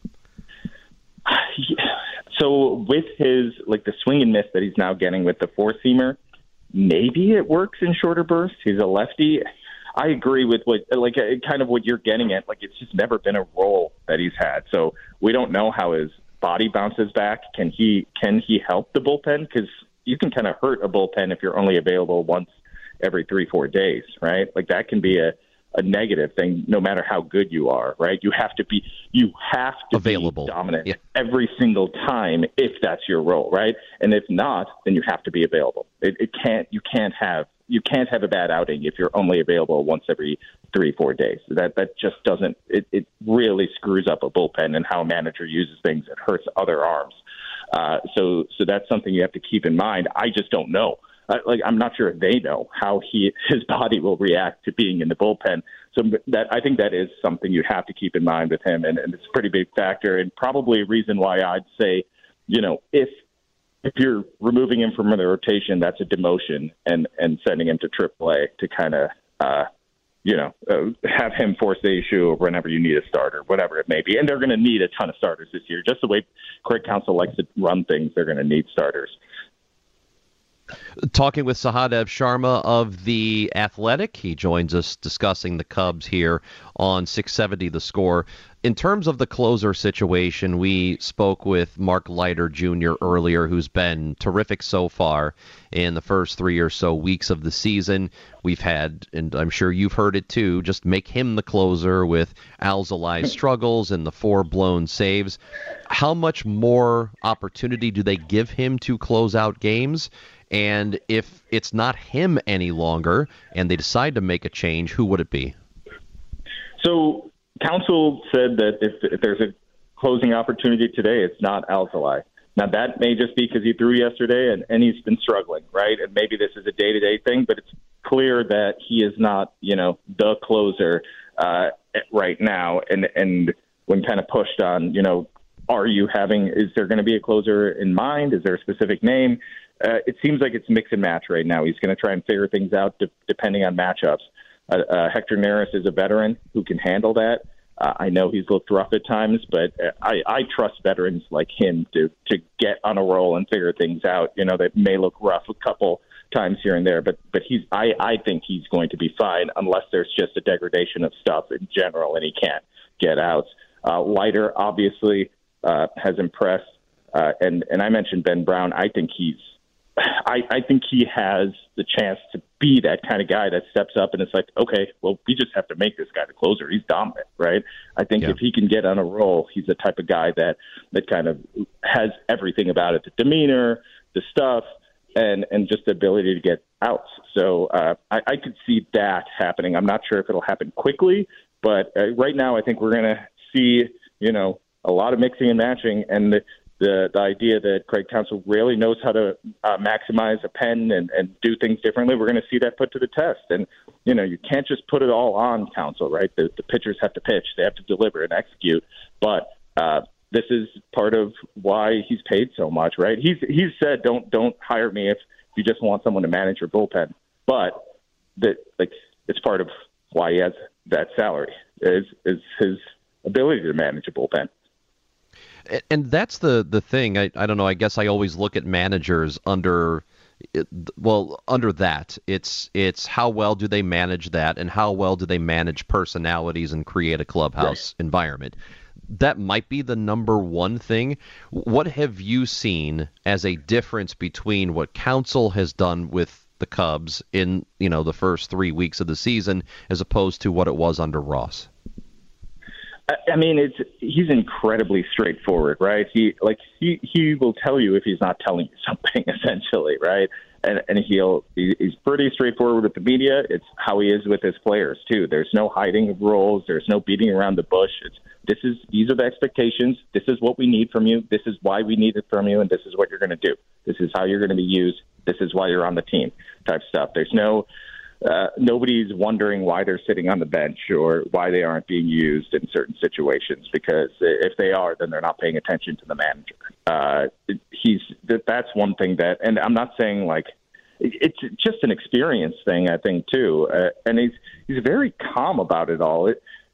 So with his, like the swing and miss that he's now getting with the four-seamer, maybe it works in shorter bursts. He's a lefty. I agree with what you're getting at. Like, it's just never been a role that he's had. So we don't know how his body bounces back. Can he help the bullpen? Because you can kind of hurt a bullpen if you're only available once every 3-4 days, right? Like, that can be a negative thing, no matter how good you are, right? You have to be available, be dominant every single time if that's your role, right? And if not, then you have to be available. You can't have a bad outing if you're only available once every 3-4 days. That just doesn't. It really screws up a bullpen and how a manager uses things. It hurts other arms. So that's something you have to keep in mind. I just don't know. I'm not sure if they know how his body will react to being in the bullpen. So I think that is something you have to keep in mind with him, and it's a pretty big factor, and probably a reason why I'd say, if you're removing him from the rotation, that's a demotion, and sending him to AAA to kind of have him force the issue or whenever you need a starter, whatever it may be. And they're going to need a ton of starters this year. Just the way Craig Counsell likes to run things, they're going to need starters. Talking with Sahadev Sharma of The Athletic. He joins us discussing the Cubs here on 670 The Score. In terms of the closer situation, we spoke with Mark Leiter Jr. earlier, who's been terrific so far in the first 3 or so weeks of the season. We've had, and I'm sure you've heard it too, just make him the closer with Alzolai's struggles and the 4 blown saves. How much more opportunity do they give him to close out games? And if it's not him any longer and they decide to make a change, who would it be? So Counsell said that if there's a closing opportunity today, it's not Alzolai. Now, that may just be because he threw yesterday and he's been struggling, right? And maybe this is a day-to-day thing, but it's clear that he is not, the closer right now. And when kind of pushed on, is there going to be a closer in mind? Is there a specific name? It seems like it's mix and match right now. He's going to try and figure things out depending on matchups. Hector Neris is a veteran who can handle that. I know he's looked rough at times, but I trust veterans like him to get on a roll and figure things out. That may look rough a couple times here and there, but I think he's going to be fine unless there's just a degradation of stuff in general and he can't get outs. Leiter obviously has impressed, and I mentioned Ben Brown. I think he has the chance to be that kind of guy that steps up and it's like, okay, well, we just have to make this guy the closer. He's dominant, right? I think if he can get on a roll, he's the type of guy that kind of has everything about it, the demeanor, the stuff, and just the ability to get outs. So I could see that happening. I'm not sure if it'll happen quickly, but right now I think we're going to see, a lot of mixing and matching, and the idea that Craig Counsell really knows how to maximize a pen and do things differently, we're going to see that put to the test. And, you can't just put it all on Counsell, right? The pitchers have to pitch. They have to deliver and execute. But this is part of why he's paid so much, right? He's said, don't hire me if you just want someone to manage your bullpen. But it's part of why he has that salary is his ability to manage a bullpen. And that's the thing. I don't know. I guess I always look at managers under that. It's how well do they manage that, and how well do they manage personalities and create a clubhouse environment. That might be the number one thing. What have you seen as a difference between what Counsell has done with the Cubs in the first 3 weeks of the season as opposed to what it was under Ross? I mean, he's incredibly straightforward, right? He will tell you if he's not telling you something, essentially, right? And he's pretty straightforward with the media. It's how he is with his players too. There's no hiding of roles. There's no beating around the bush. These are the expectations. This is what we need from you. This is why we need it from you, and this is what you're going to do. This is how you're going to be used. This is why you're on the team, type stuff. There's no. Nobody's wondering why they're sitting on the bench or why they aren't being used in certain situations, because if they are, then they're not paying attention to the manager. That's one thing and I'm not saying it's just an experience thing, I think too. And he's very calm about it all.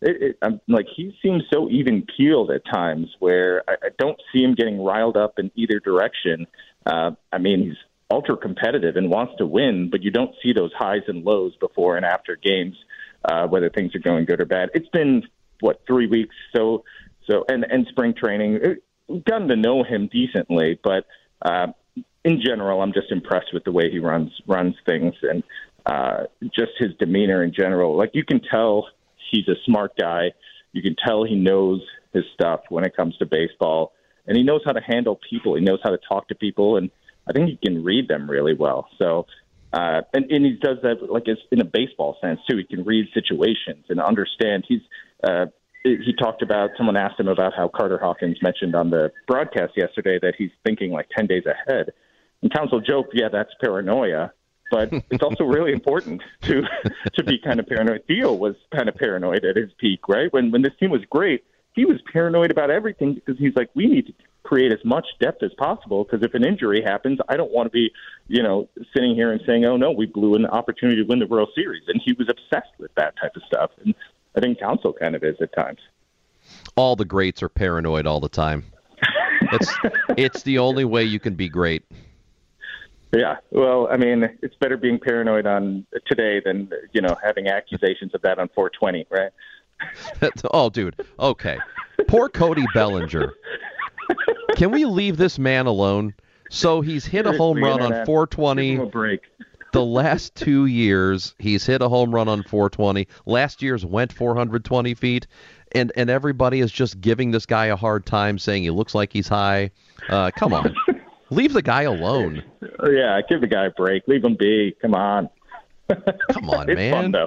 He seems so even keeled at times where I don't see him getting riled up in either direction. He's ultra competitive and wants to win, but you don't see those highs and lows before and after games, whether things are going good or bad. It's been 3 weeks, so and spring training. We've gotten to know him decently, but in general, I'm just impressed with the way he runs things and just his demeanor in general. You can tell he's a smart guy. You can tell he knows his stuff when it comes to baseball, and he knows how to handle people. He knows how to talk to people, and I think he can read them really well. So, and he does that in a baseball sense too. He can read situations and understand. He talked about, someone asked him about how Carter Hawkins mentioned on the broadcast yesterday that he's thinking 10 days ahead. And Counsell joked, yeah, that's paranoia, but it's also really important to be kind of paranoid. Theo was kind of paranoid at his peak, right? When this team was great, he was paranoid about everything because he's like, we need to create as much depth as possible, because if an injury happens, I don't want to be, sitting here and saying, oh no, we blew an opportunity to win the World Series. And he was obsessed with that type of stuff. And I think Counsell kind of is at times. All the greats are paranoid all the time. It's the only way you can be great. Yeah, well, I mean, it's better being paranoid on today than, having accusations of that on 420, right? Oh, dude. Okay. Poor Cody Bellinger. Can we leave this man alone? So he's hit a home run on 420. Give him a break. The last 2 years, he's hit a home run on 420. Last year's went 420 feet. And everybody is just giving this guy a hard time, saying he looks like he's high. Come on. Leave the guy alone. Yeah, give the guy a break. Leave him be. Come on. Come on, it's man. Fun, though.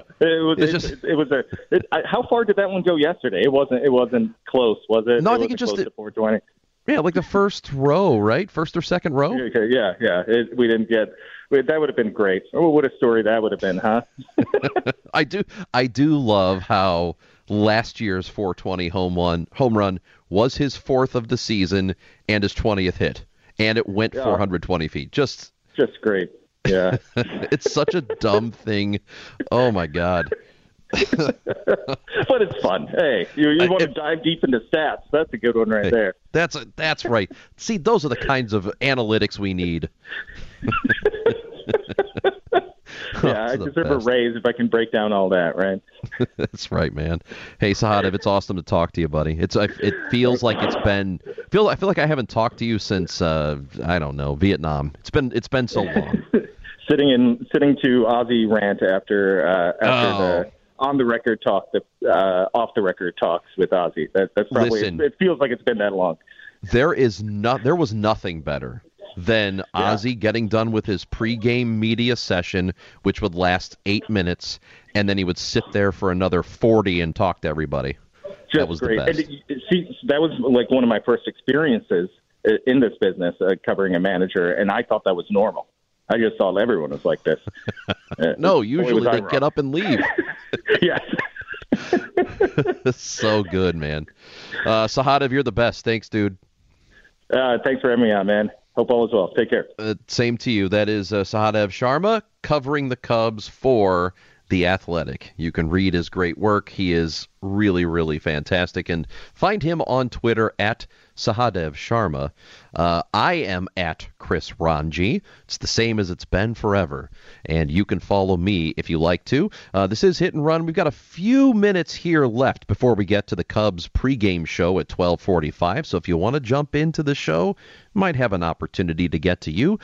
How far did that one go yesterday? It wasn't close, was it? No, I think it just close to 420. Yeah, like the first row, right? First or second row. Okay, yeah. We didn't get. That would have been great. Oh, what a story that would have been, huh? I do love how last year's 420 home run was his 4th of the season and his 20th hit, and it went 420 feet. Just great. Yeah. It's such a dumb thing. Oh my God. But it's fun. Hey, you want to dive deep into stats? That's a good one right there. That's right. See, those are the kinds of analytics we need. Yeah, I deserve a raise if I can break down all that, right? That's right, man. Hey, Sahadev, it's awesome to talk to you, buddy. It feels like it's been. I feel like I haven't talked to you since I don't know, Vietnam. It's been so long. sitting to Ozzy rant after the on the record talk, the off the record talks with Ozzy. That's probably. Listen, it feels like it's been that long. There was nothing better than Ozzy getting done with his pregame media session, which would last 8 minutes, and then he would sit there for another 40 and talk to everybody. That was great. The best. And see, that was like one of my first experiences in this business, covering a manager, and I thought that was normal. I just thought everyone was like this. No, usually they get up and leave. Yes. So good, man. Sahadev, you're the best. Thanks, dude. Thanks for having me on, man. Hope all is well. Take care. Same to you. That is Sahadev Sharma covering the Cubs for The Athletic. You can read his great work. He is really, really fantastic. And find him on Twitter at Sahadev Sharma. I am at Chris Ranji. It's the same as it's been forever. And you can follow me if you like to. This is Hit and Run. We've got a few minutes here left before we get to the Cubs pregame show at 12:45. So if you want to jump into the show, might have an opportunity to get to you.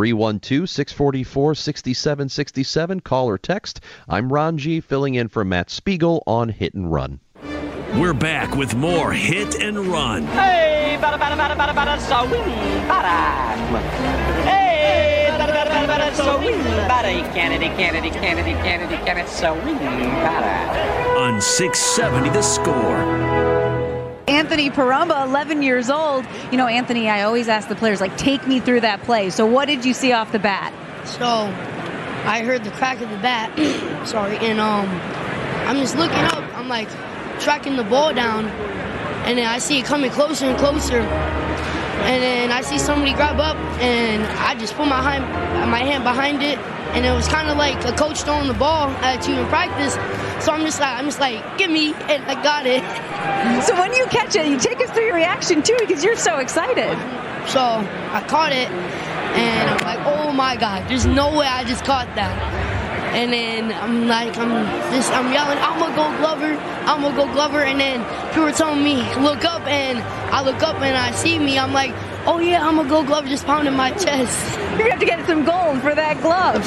312-644-6767. Call or text. I'm Ranji, filling in for Matt Spiegel on Hit and Run. We're back with more Hit and Run. Hey, bada bada bada bada bada, swing, bada. Hey, bada bada bada bada, swing, bada. Kennedy, swing, bada. On 670 The Score. Anthony Parumba, 11 years old. You know, Anthony, I always ask the players, take me through that play. So what did you see off the bat? So I heard the crack of the bat, and I'm just looking up. I'm tracking the ball down, and then I see it coming closer and closer, and then I see somebody grab up, and I just put my hand behind it, and it was kind of like a coach throwing the ball at you in practice. So I'm just like, give me, and I got it. So when you catch it, you take us through your reaction too, because you're so excited. So I caught it, and I'm like, oh my God, there's no way I just caught that. And then I'm yelling, I'm gonna go Glover, and then people were telling me, look up, and I look up and I see me, I'm like, oh yeah, I'm gonna go Glover, just pounding my chest. You have to get some gold for that glove.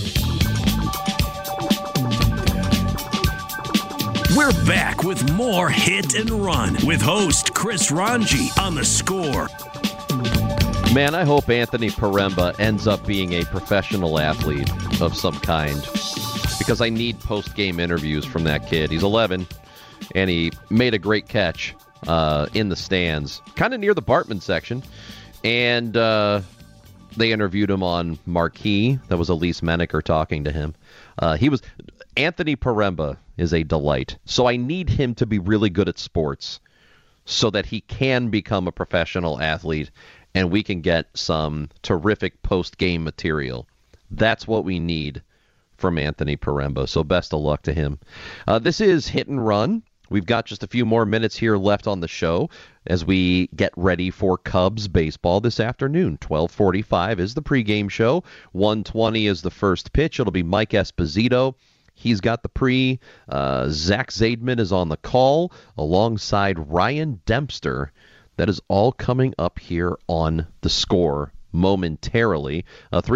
We're back with more Hit and Run with host Chris Ranji on The Score. Man, I hope Anthony Paremba ends up being a professional athlete of some kind, because I need post-game interviews from that kid. He's 11, and he made a great catch in the stands, kind of near the Bartman section, and they interviewed him on Marquee. That was Elise Menaker talking to him. Anthony Paremba is a delight, so I need him to be really good at sports so that he can become a professional athlete and we can get some terrific post-game material. That's what we need from Anthony Paremba, so best of luck to him. This is Hit and Run. We've got just a few more minutes here left on the show as we get ready for Cubs baseball this afternoon. 12:45 is the pregame show. 1:20 is the first pitch. It'll be Mike Esposito. He's got the pre. Zach Zaidman is on the call alongside Ryan Dempster. That is all coming up here on The Score momentarily.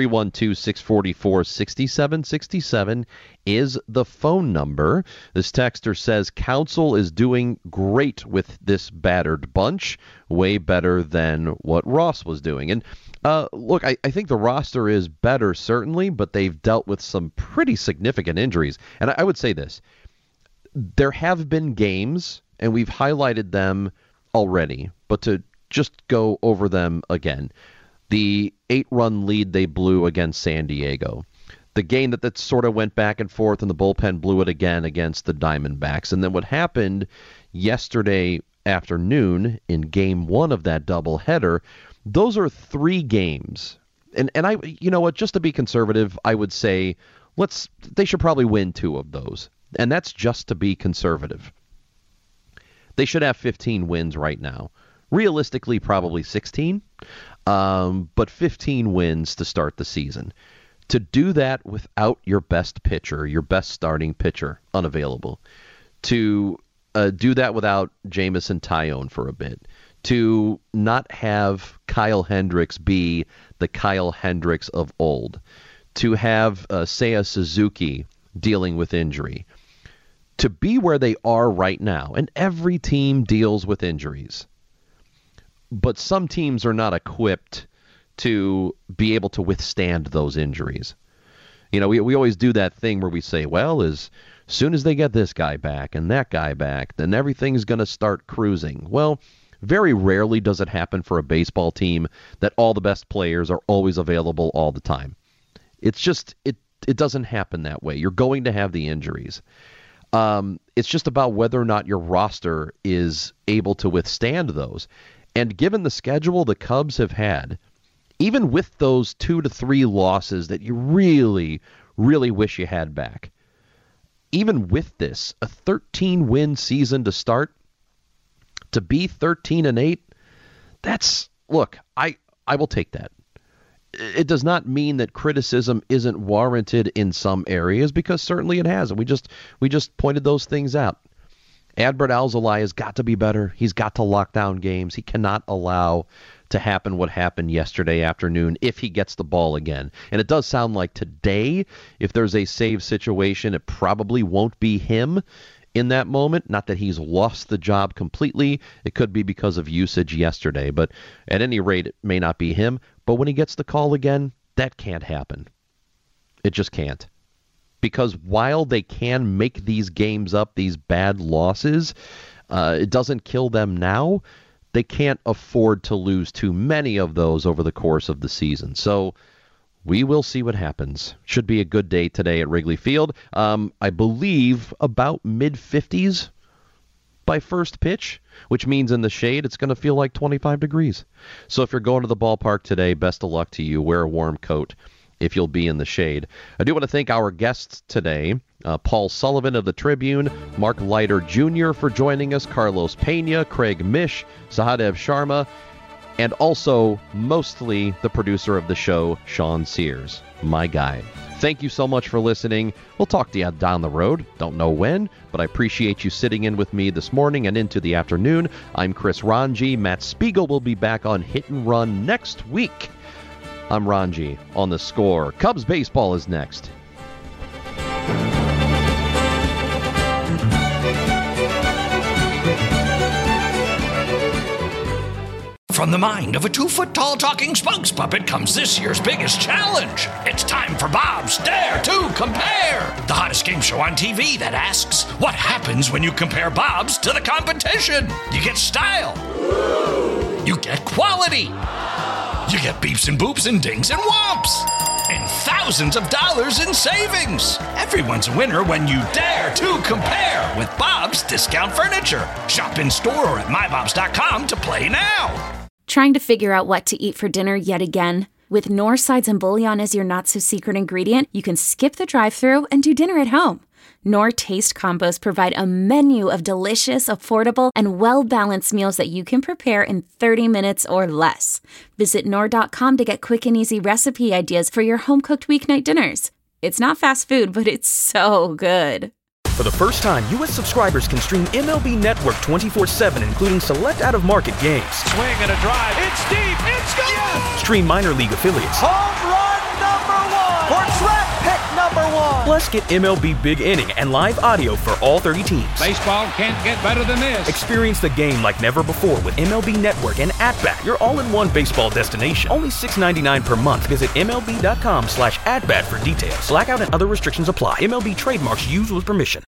312-644-6767 is the phone number. This texter says, Counsell is doing great with this battered bunch, way better than what Ross was doing. And look, I think the roster is better, certainly, but they've dealt with some pretty significant injuries. And I would say this. There have been games, and we've highlighted them already, but to just go over them again. The 8-run lead they blew against San Diego. The game that sort of went back and forth and the bullpen blew it again against the Diamondbacks. And then what happened yesterday afternoon in game 1 of that doubleheader, those are 3 games. And I, you know what, just to be conservative, I would say they should probably win 2 of those. And that's just to be conservative. They should have 15 wins right now. Realistically, probably 16. But 15 wins to start the season. To do that without your best pitcher, your best starting pitcher, unavailable. To do that without Jameson Taillon for a bit. To not have Kyle Hendricks be the Kyle Hendricks of old. To have Seiya Suzuki dealing with injury. To be where they are right now, and every team deals with injuries. But some teams are not equipped to be able to withstand those injuries. You know, we always do that thing where we say, well, as soon as they get this guy back and that guy back, then everything's going to start cruising. Well, very rarely does it happen for a baseball team that all the best players are always available all the time. It's just, it doesn't happen that way. You're going to have the injuries. It's just about whether or not your roster is able to withstand those. And given the schedule the Cubs have had, even with those 2 to 3 losses that you really, really wish you had back, even with this, a 13-win season to start, to be 13-8, look, I will take that. It does not mean that criticism isn't warranted in some areas, because certainly it has, and we just pointed those things out. Adbert Alzolay has got to be better. He's got to lock down games. He cannot allow to happen what happened yesterday afternoon if he gets the ball again. And it does sound like today, if there's a save situation, it probably won't be him in that moment. Not that he's lost the job completely. It could be because of usage yesterday. But at any rate, it may not be him. But when he gets the call again, that can't happen. It just can't. Because while they can make these games up, these bad losses, it doesn't kill them now. They can't afford to lose too many of those over the course of the season. So we will see what happens. Should be a good day today at Wrigley Field. I believe about mid-50s by first pitch, which means in the shade it's going to feel like 25 degrees. So if you're going to the ballpark today, best of luck to you. Wear a warm coat if you'll be in the shade. I do want to thank our guests today, Paul Sullivan of the Tribune, Mark Leiter Jr. for joining us, Carlos Pena, Craig Mish, Sahadev Sharma, and also mostly the producer of the show, Sean Sears, my guy. Thank you so much for listening. We'll talk to you down the road. Don't know when, but I appreciate you sitting in with me this morning and into the afternoon. I'm Chris Ranji. Matt Spiegel will be back on Hit and Run next week. I'm Ranji on The Score. Cubs baseball is next. From the mind of a 2-foot-tall talking spokes puppet comes this year's biggest challenge. It's time for Bob's Dare to Compare, the hottest game show on TV that asks, what happens when you compare Bob's to the competition? You get style. You get quality. You get beeps and boops and dings and whomps. And thousands of dollars in savings. Everyone's a winner when you dare to compare with Bob's Discount Furniture. Shop in store or at mybobs.com to play now. Trying to figure out what to eat for dinner yet again? With Knorr sides and bouillon as your not-so-secret ingredient, you can skip the drive-thru and do dinner at home. Knorr Taste Combos provide a menu of delicious, affordable, and well-balanced meals that you can prepare in 30 minutes or less. Visit Knorr.com to get quick and easy recipe ideas for your home-cooked weeknight dinners. It's not fast food, but it's so good. For the first time, U.S. subscribers can stream MLB Network 24/7, including select out-of-market games. Swing and a drive. It's deep. It's gone. Yes! Stream minor league affiliates. Home run number 1 or draft pick number 1. Plus, get MLB Big Inning and live audio for all 30 teams. Baseball can't get better than this. Experience the game like never before with MLB Network and At-Bat, your all-in-one baseball destination. Only $6.99 per month. Visit MLB.com/atbat for details. Blackout and other restrictions apply. MLB trademarks used with permission.